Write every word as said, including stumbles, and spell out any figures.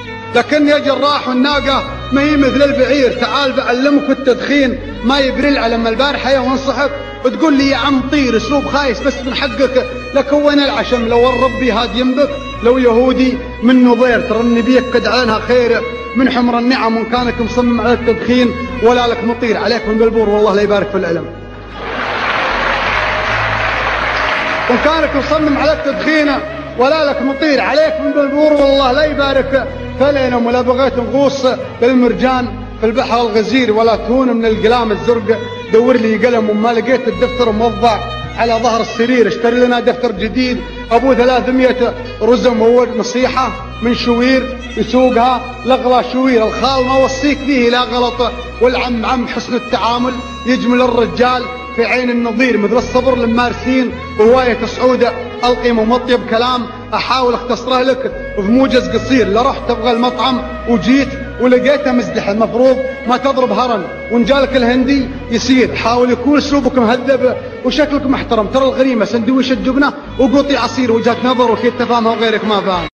لكن يا جراح والناقة ما هي مثل البعير، تعال بعلمك التدخين ما يبرلع. لما البارحة وانصحك وتقول لي يا عم طير اسلوب خايس بس من حقك، لك وين العشم لو ربي هاد ينبك لو يهودي من نظير، ترى النبي يكد عليها خير من حمر النعم، وان كانك مصمم على التدخين ولا لك مطير عليك من بالبور والله لا يبارك في العلم. وان كانك مصمم على التدخين ولا لك مطير عليك من بالبور والله لا يبارك في العلم. ولا بغيت نغوص بالمرجان في البحر الغزير ولا تهون من القلام الزرق، دور لي قلم وما لقيت الدفتر موضع على ظهر السرير، اشتري لنا دفتر جديد ابو ثلاثمية رزم هو نصيحة من شوير يسوقها لغلا شوير. الخال ما وصيك فيه لا غلط، والعم عم حسن التعامل يجمل الرجال في عين النظير، مثل الصبر للمارسين وهواية سعودة القي ممطيب كلام احاول اختصره لك في موجز قصير. لا رحت تبغى المطعم وجيت ولقيته مزدح، المفروض ما تضرب هرن وان جالك الهندي يصير، حاول يكون اسلوبك مهذب وشكلك محترم. ترى الغريمه سندويش الجبنه وقوطي عصير، وجهه نظر وكيف تفهمها وغيرك ما فاهم.